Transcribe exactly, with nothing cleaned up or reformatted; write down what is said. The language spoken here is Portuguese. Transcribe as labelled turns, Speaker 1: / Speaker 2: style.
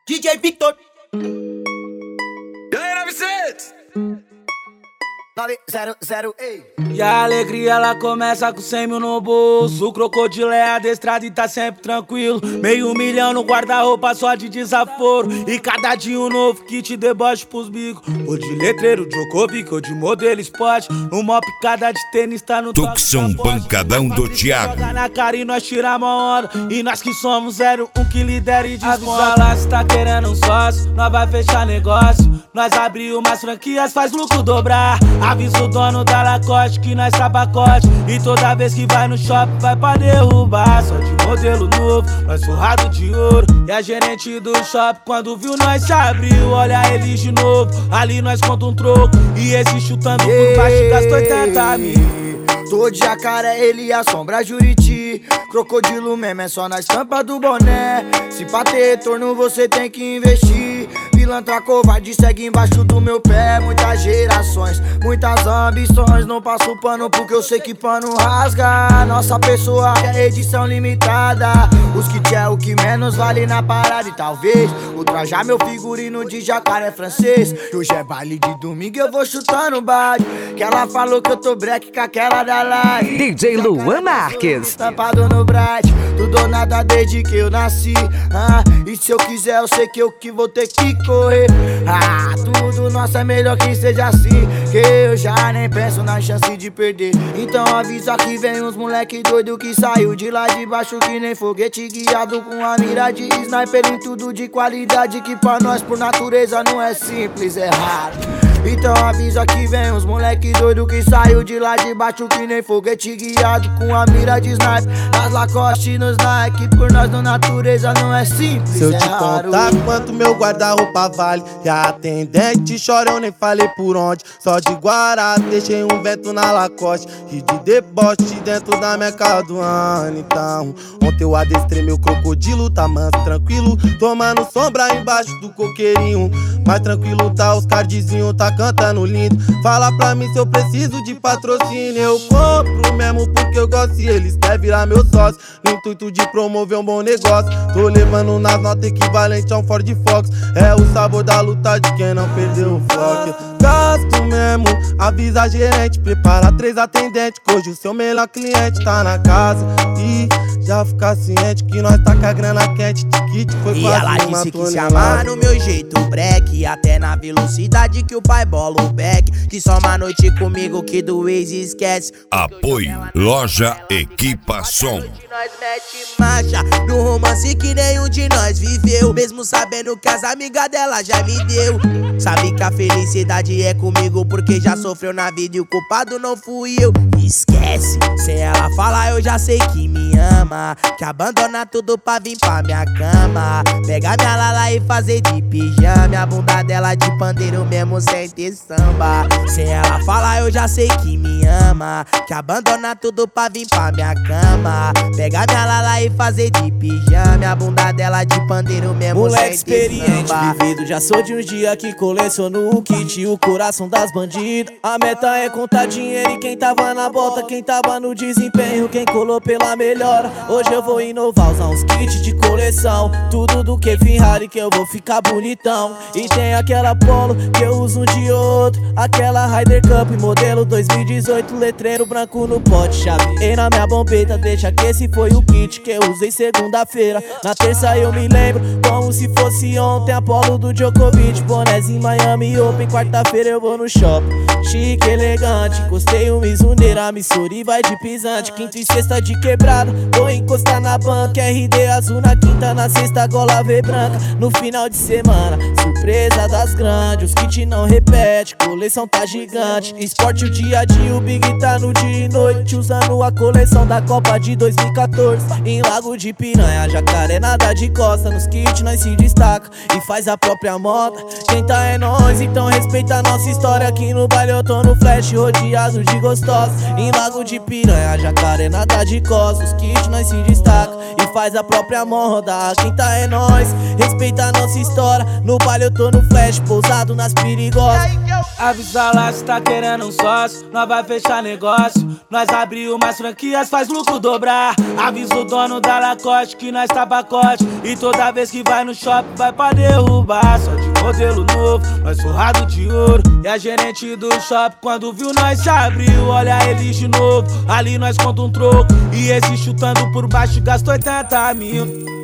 Speaker 1: D J Victor.
Speaker 2: Galera Vicente!
Speaker 1: nove zero zero, ei.
Speaker 3: E a alegria ela começa com cem mil no bolso. O crocodilo é adestrado e tá sempre tranquilo. Meio milhão no guarda-roupa só de desaforo. E cada dia um novo kit deboche pros bicos. Ou de letreiro, Djokovic ou de modelo esporte. Uma picada de tênis tá no
Speaker 4: Tucson Pancadão do Thiago.
Speaker 3: Joga na cara e nós tiramos a onda. E nós que somos zero um que lidera e desconta. Avisa lá se tá querendo um sócio, nós vai fechar negócio. Nós abriu umas franquias, faz lucro dobrar. Avisa o dono da Lacoste que nós tá pacote. E toda vez que vai no shopping vai pra derrubar. Só de modelo novo, nós forrado de ouro. E a gerente do shopping quando viu nós se abriu. Olha ele de novo, ali nós conta um troco. E esse chutando por baixo gastou oitenta mil.
Speaker 1: Tô de jacaré, ele assombra Juriti. Crocodilo mesmo é só na estampa do boné. Se pra ter retorno você tem que investir. Pilantra covarde segue embaixo do meu pé. Muitas gerações, muitas ambições. Não passo pano porque eu sei que pano rasga. Nossa pessoa é edição limitada. Os kits é o que menos vale na parada. E talvez ultrajar meu figurino de jacaré francês. Hoje é baile de domingo, eu vou chutando baixo. Que ela falou que eu tô break com aquela da live.
Speaker 5: D J Luan Marques.
Speaker 1: Estampado no bright, tudo ou nada desde que eu nasci. Ah, e se eu quiser eu sei que eu que vou ter que correr. Ah, tudo nosso é melhor que seja assim. Que eu já nem penso na chance de perder. Então avisa que vem uns moleque doido que saiu de lá de baixo que nem foguete, guiado com a mira de sniper em tudo de qualidade. Que pra nós por natureza não é simples, é raro. Então avisa que vem uns moleque doido que saiu de lá de baixo que nem foguete, guiado com a mira de sniper. Nas Lacoste nos Nike, por nós na natureza não é simples,
Speaker 6: se eu
Speaker 1: é
Speaker 6: te
Speaker 1: raro.
Speaker 6: contar quanto meu guarda-roupa vale, e a atendente chora, eu nem falei por onde. Só de Guará, deixei um vento na Lacoste e de deboche dentro da minha casa do ano. Então, ontem eu adestrei meu crocodilo, tá manso, tranquilo, tomando sombra embaixo do coqueirinho. Mais tranquilo tá os cardzinhos, tá cantando lindo. Fala pra mim se eu preciso de patrocínio. Eu compro mesmo porque eu gosto e eles querem virar meu sócio, no intuito de promover um bom negócio. Tô levando nas notas equivalente a um Ford Fox. É o sabor da luta de quem não perdeu o foco. Gasto mesmo, avisa a gerente, prepara três atendentes, que hoje o seu melhor cliente tá na casa. E já fica ciente que nós tá com a grana quente. Tiquite foi
Speaker 1: E
Speaker 6: quase
Speaker 1: ela
Speaker 6: uma
Speaker 1: disse que se
Speaker 6: tonelada.
Speaker 1: amar no meu jeito break, até na velocidade que o pai bola o back. Que só uma noite comigo que do ex esquece.
Speaker 4: Apoio Loja Equipa Som.
Speaker 1: Nós mete marcha no romance que nenhum de nós viveu, mesmo sabendo que as amigas dela já me deu. Sabe que a felicidade é comigo porque já sofreu na vida e o culpado não fui eu. Esquece, sem ela falar eu já sei que me ama, que abandona tudo pra vir pra minha cama. Pegar minha lala e fazer de pijama, a bunda dela de pandeiro mesmo sem ter samba. Sem ela falar eu já sei que me ama, que abandona tudo pra vir pra minha cama. Pegar minha lala e fazer de pijama, a bunda dela de pandeiro mesmo
Speaker 7: moleque
Speaker 1: sem ter
Speaker 7: experiente,
Speaker 1: samba.
Speaker 7: vivido, já sou de um dia que coleciono o kit e o coração das bandidas. A meta é contar dinheiro e quem tava na bota, quem tava no desempenho, quem colou pela melhora. Hoje eu vou inovar, usar uns kits de coleção, tudo do que Ferrari que eu vou ficar bonitão. E tem aquela Polo que eu uso um de outro, aquela Ryder Cup modelo dois mil e dezoito, letreiro branco no pote, chave e na minha bombeta. Deixa que esse foi o kit que eu usei segunda-feira. Na terça eu me lembro como se fosse ontem, Apollo do Djokovic, bonézinho Miami Open. Quarta-feira eu vou no shopping, chique, elegante, encostei o Mizuneira, Missouri vai de pisante. Quinta e sexta de quebrada, vou encostar na banca, R D azul na quinta, na sexta gola V branca. No final de semana, surpresa das grandes, os kits não repete, coleção tá gigante. Esporte o dia a dia, o Big tá no dia e noite, usando a coleção da Copa de dois mil e quatorze. Em Lago de Piranha, Jacaré nada de costa, nos kits nós se destaca e faz a própria moda. Quem tá é nós, então respeita a nossa história. Aqui no baile eu tô no flash, rodeado de gostosos. Em Lago de Piranha, Jacaré nada de costa, os kits nós se destaca e faz a própria moda. Quinta é nós, respeita a nossa história. No baile eu tô no flash, pousado nas perigosas.
Speaker 3: Avisa lá se tá querendo um sócio, nós vai fechar negócio. Nós abriu mais franquias, faz lucro dobrar. Avisa o dono da Lacoste que nós tá pacote. E toda vez que vai no shopping vai pra derrubar. Só de modelo novo, nós forrado de ouro. E a gerente do shopping quando viu nós se abriu. Olha eles de novo, ali nós conta um troco. E esse chutando por baixo gastou oitenta mil.